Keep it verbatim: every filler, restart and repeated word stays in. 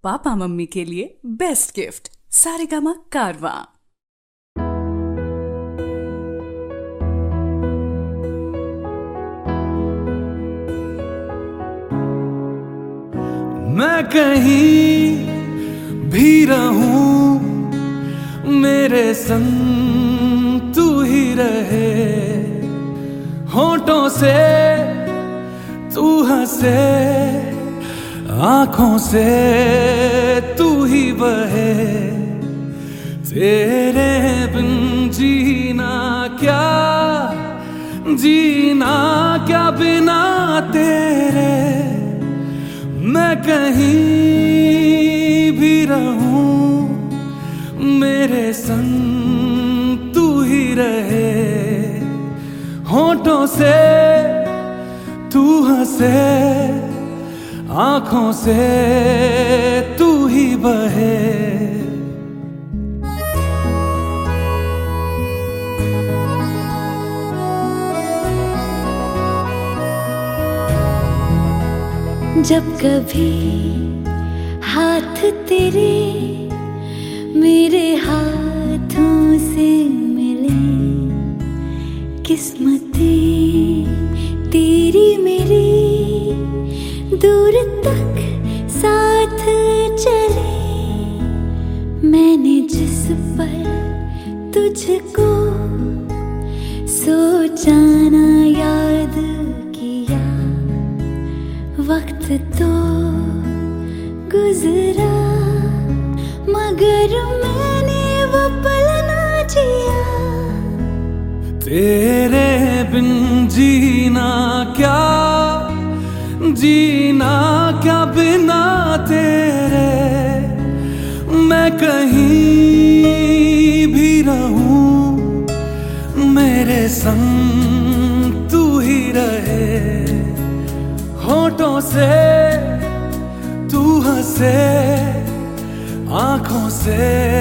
Papa mummy के लिए best gift Saregama कारवां। मैं कहीं भी रहूं मेरे संग तू ही रहे, होठों से तू हंसे, आंखों से तू ही बहे। तेरे बिन जीना क्या, जीना क्या बिना तेरे। मैं कहीं भी रहूं मेरे संग तू ही रहे, होठों से तू हंसे, आंखों से तू ही बहे। जब कभी हाथ तेरे मेरे हाथों से मिले, किस्मतें तेरी मेरी दूर तक साथ चले। मैंने जिस पल तुझको सोचा ना याद किया, वक्त तो गुजरा मगर मैंने वो पल ना जिया। तेरे बिन जीना क्या, जीना क्या बिना तेरे। मैं कहीं भी रहूं मेरे संग तू ही रहे, होठों से तू हंसे, आंखों से